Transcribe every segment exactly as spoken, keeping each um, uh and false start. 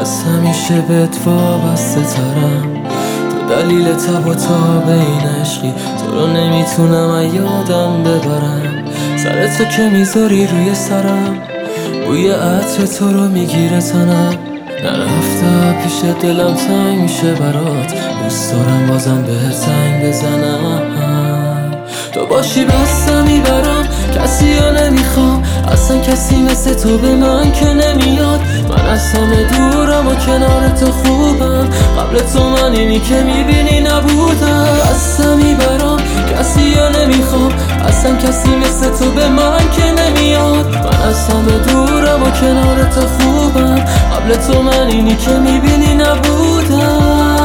از همیشه بهت وابسته ترم. تو دلیل تب و تاب این عشقی، تو رو نمیتونم از یادم ببرم. سر تو که میذاری روی سرم، بوی عطر تو رو میگیره تنم. نرفته پیش دلم تنگ میشه برات، دوست دارم بازم بهت زنگ بزنم. تو باشی بسته میبرم، کسی ها نمیخوام، اصلا کسی مثل تو به من که نمیاد. من از همه دورم و کنار تو خوبم، قبل تو من اینی که میبینی نبودم. بسته میبرم، کسی ها نمیخوام، اصلا کسی مثل تو به من که نمیاد. من از همه دورم و کنار تو خوبم، قبل تو من اینی که میبینی نبودم.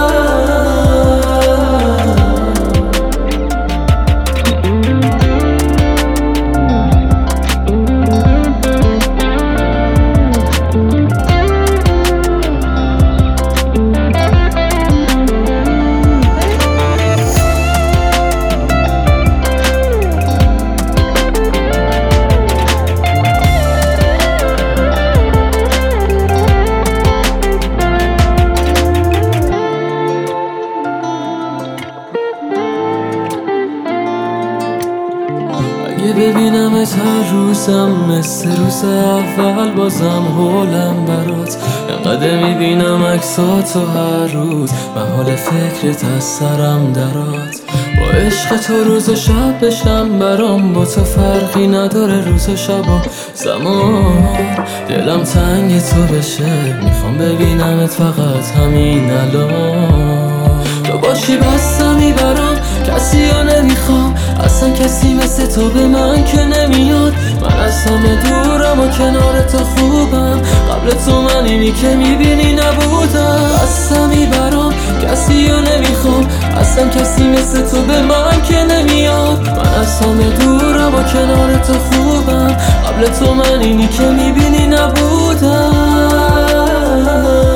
اگه ببینمت هر روزم مثل روز اول، بازم حولم برات. انقدر میبینم عکساتو هر روز، من حال فکرت از سرم درات. با عشق تو روز و شب بشم برام، با تو فرقی نداره روز و شب و زمان. دلم تنگ تو بشه، میخوام ببینمت فقط همین الان. تو باشی بسته میبرم، کسی ها نمیخوام، اصلا کسی مثل تو به من که نمیاد. من از همه دورم و کنار تو خوبم، قبل تو من اینی که میبینی نبودم. بسته میبرم، کسی ها نمیخوام، اصلا کسی مثل تو به من که نمیاد. من از همه دورم و کنار تو خوبم، قبل تو من اینی که میبینی نبودم.